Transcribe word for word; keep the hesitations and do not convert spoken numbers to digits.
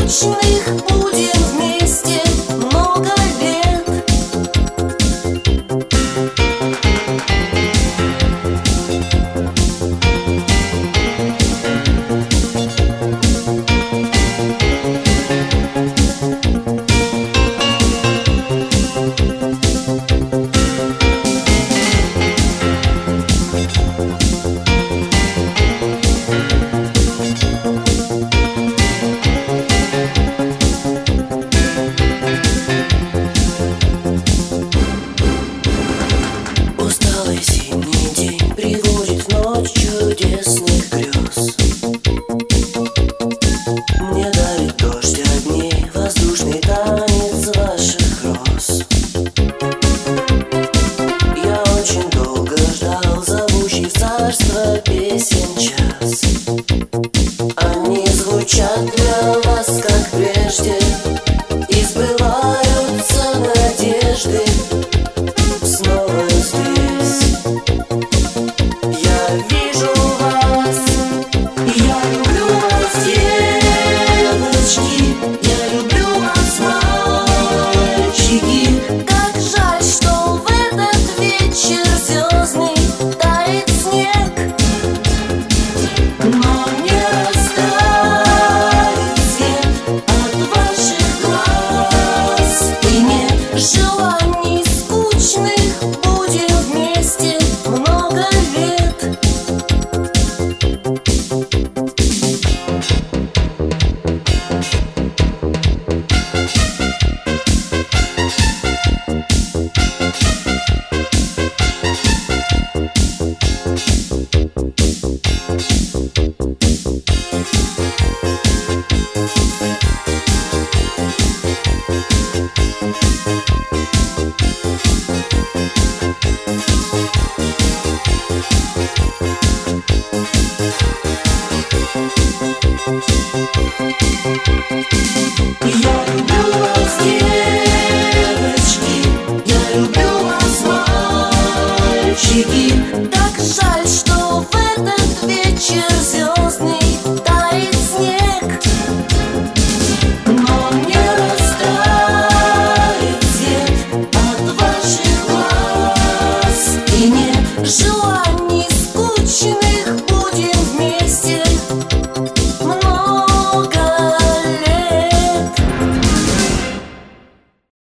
скучных будем вместе много лет. Усталый зимний день приводит в ночь чудесных грез. Мне дарит дождь огней воздушный танец ваших роз. Я очень долго ждал зовущий в царство песен час. Они звучат для вас, как прежде, и сбываются надежды. Снова здесь я вижу вас, я люблю вас, девочки, я люблю вас, мальчики. Как жаль, что в этот вечер звездный тает снег, но не растает свет от ваших глаз. И нет желаний скучных, будем вместе много лет. Я люблю вас, девочки, я люблю вас, мальчики.